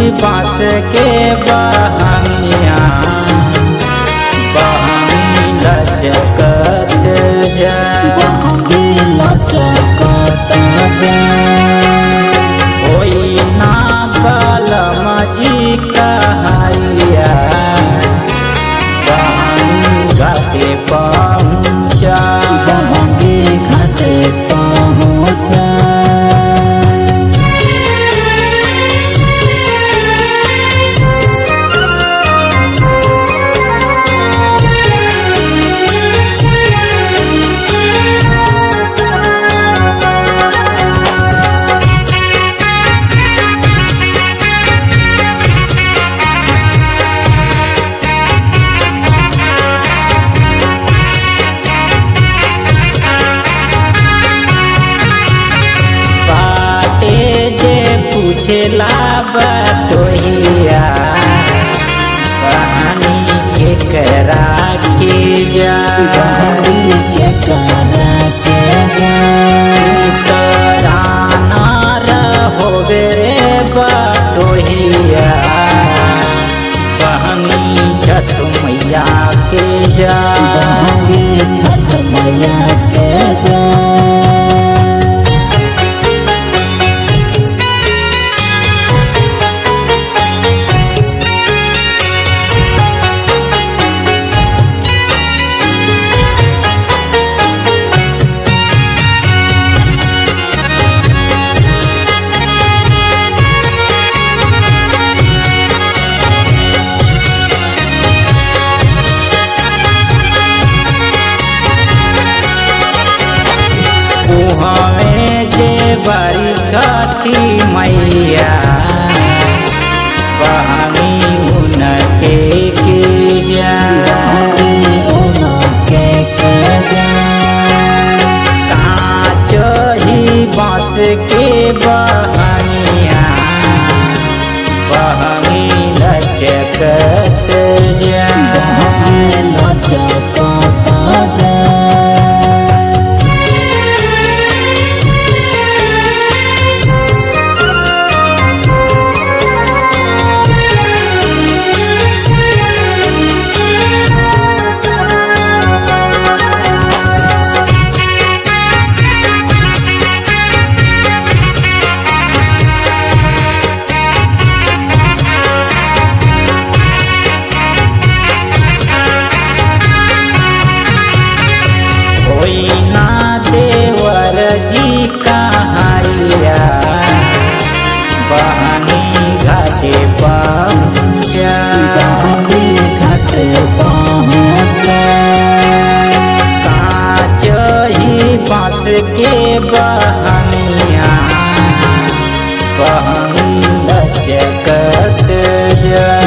बाँस के बहंगिया बहंगी लचकत होई ना बलम जी कहैया बहंगी घाटे पहुँचा घाटे पहुँचा पूछला बटोहिया कहानी केकरा के जा तराना रहोबे रे बटोहिया कहानी छठ मैया के जा छठ मैया के जा हमें जे बड़ी छठी मैया बहनी उनके के जा कांच ही बाँस के बहनिया बहनी लचकत जा होई ना देवर जी कहैया बहनी घाटे पहुँचा घाटे पहुँचा कांच ही बाँस के बहनिया बहनी लचकत जा